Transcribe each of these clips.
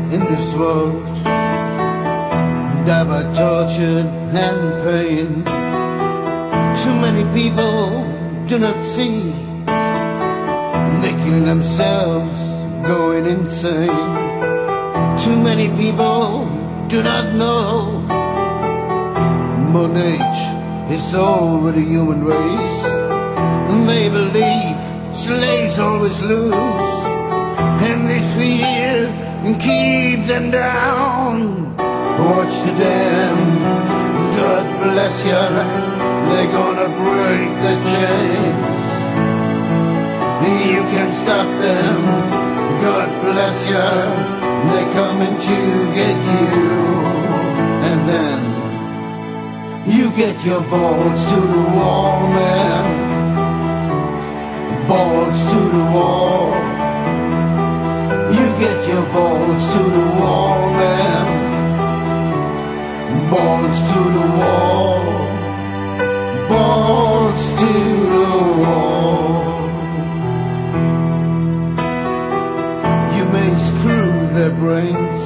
in this world die by torture and pain. Too many people do not see, they kill themselves going insane. Too many people do not know bondage is over the human race. They believe slaves always lose, and this fear keeps them down. Watch the dam, God bless you, they're gonna break the chains. You can stop them, God bless you, they're coming to get you. And then you get your balls to the wall, man. Balls to the wall. You get your balls to the wall, man. Balls to the wall. Balls to the wall. You may screw their brains,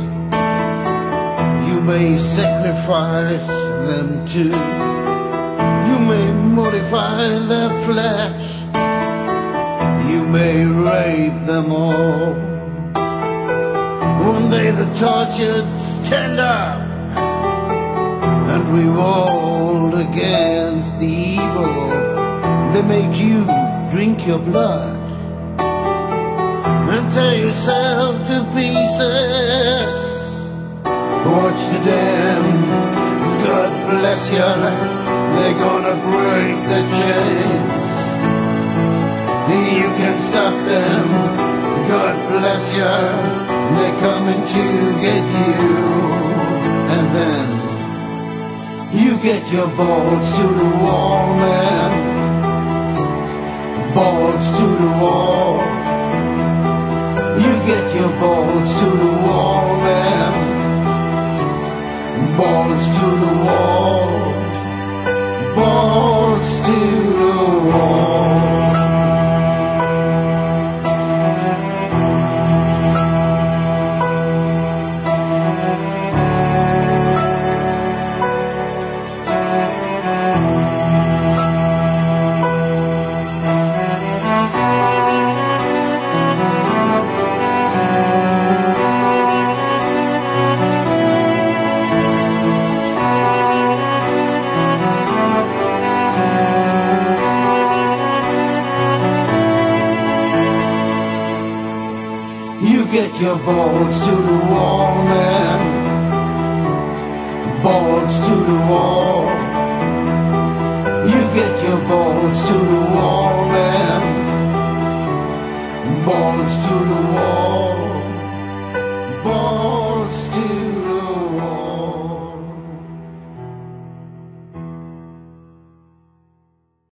you may sacrifice them too, you may modify their flesh, you may rape them all. One day the tortured stand up and revolt against the evil. They make you drink your blood and tear yourself to pieces. Watch the dam, God bless you, they're gonna break the chains. You can stop them, God bless you, they're coming to get you. And then you get your balls to the wall, man. Balls to the wall. You get your balls to the wall, man. Balls to the wall. Balls to the wall. Get your balls to the wall, man. Balls to the wall. You get your balls to the wall, man. Balls to the wall.